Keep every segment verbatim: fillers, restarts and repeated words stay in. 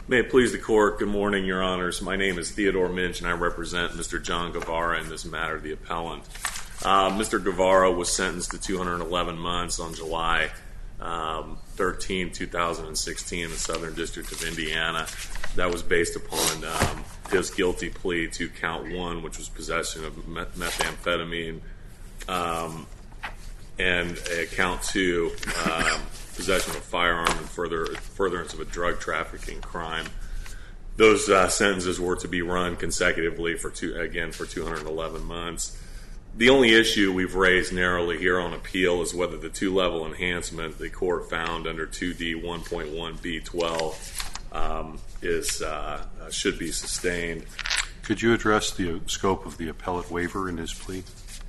May it please the Court, good morning, Your Honors. My name is Theodore Minch, and I represent Mister John Guevara in this matter, the appellant. Uh, Mister Guevara was sentenced to two hundred eleven months on July um, thirteenth, two thousand sixteen in the Southern District of Indiana. That was based upon um, his guilty plea to count one, which was possession of meth- methamphetamine, um, and uh, count two, um, possession of a firearm and further furtherance of a drug trafficking crime. Those uh, sentences were to be run consecutively for two, again for two hundred eleven months. The only issue we've raised narrowly here on appeal is whether the two-level enhancement the court found under two D one point one B twelve um, is uh, should be sustained. Could you address the scope of the appellate waiver in his plea?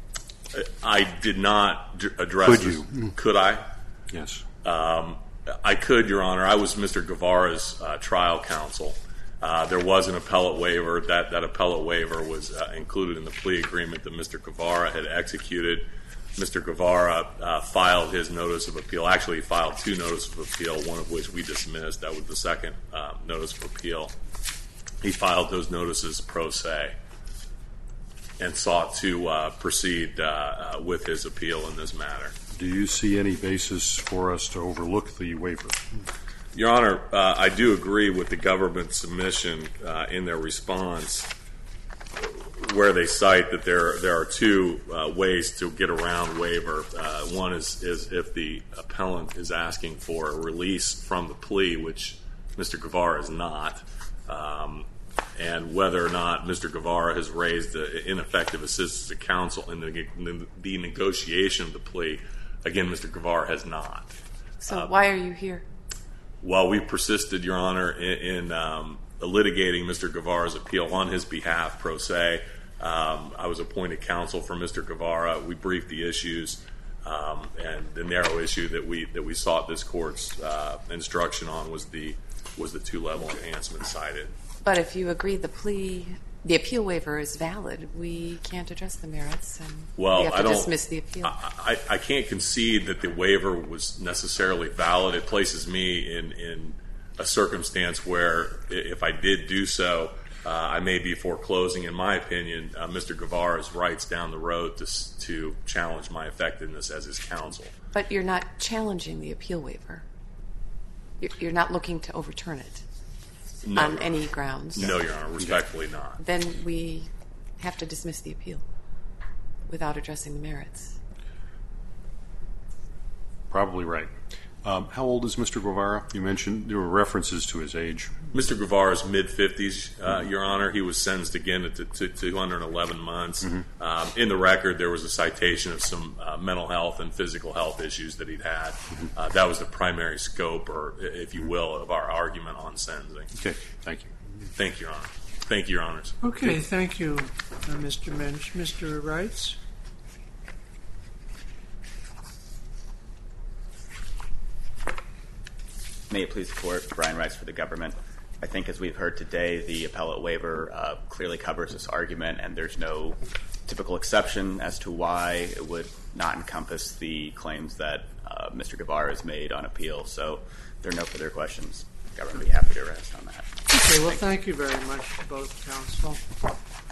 I did not d- address. Could this. you? Could I? Yes. Um, I could, Your Honor. I was Mister Guevara's uh, trial counsel. Uh, there was an appellate waiver. That, that appellate waiver was uh, included in the plea agreement that Mister Guevara had executed. Mister Guevara uh, filed his notice of appeal. Actually, he filed two notices of appeal, one of which we dismissed. That was the second uh, notice of appeal. He filed those notices pro se and sought to uh, proceed uh, uh, with his appeal in this matter. Do you see any basis for us to overlook the waiver? Your Honor, uh, I do agree with the government's submission uh, in their response where they cite that there there are two uh, ways to get around waiver. Uh, one is, is if the appellant is asking for a release from the plea, which Mister Guevara is not, um, and whether or not Mister Guevara has raised the ineffective assistance to counsel in the, in the negotiation of the plea. Again, Mister Guevara has not. So uh, why are you here? Well, we persisted, Your Honor, in, in um, litigating Mister Guevara's appeal on his behalf, pro se. Um, I was appointed counsel for Mister Guevara. We briefed the issues, um, and the narrow issue that we that we sought this court's uh, instruction on was the was the two-level enhancement cited. But if you agree the plea, the appeal waiver is valid, we can't address the merits, and well, we have to I don't, dismiss the appeal. I, I, I can't concede that the waiver was necessarily valid. It places me in, in a circumstance where if I did do so, uh, I may be foreclosing, in my opinion, uh, Mister Guevara's rights down the road to, to challenge my effectiveness as his counsel. But you're not challenging the appeal waiver. You're, you're not looking to overturn it. No, on any grounds? No, Your Honor, respectfully not. Then we have to dismiss the appeal without addressing the merits. Probably right. Um, how old is Mister Guevara? You mentioned there were references to his age. Mister Guevara's mid-fifties, uh, Your Honor. He was sentenced again to, to two hundred eleven months. Mm-hmm. Um, in the record, there was a citation of some uh, mental health and physical health issues that he'd had. Mm-hmm. Uh, that was the primary scope, or if you will, of our argument on sentencing. Okay, thank you. Thank you, Your Honor. Thank you, Your Honors. Okay, thank you, uh, Mister Minch. Mister Reitz? May it please the Court, Brian Rice for the government. I think as we've heard today, the appellate waiver uh, clearly covers this argument, and there's no typical exception as to why it would not encompass the claims that uh, Mister Guevara has made on appeal. So if there are no further questions, the government would be happy to rest on that. Okay, well, thank you very much to both counsel.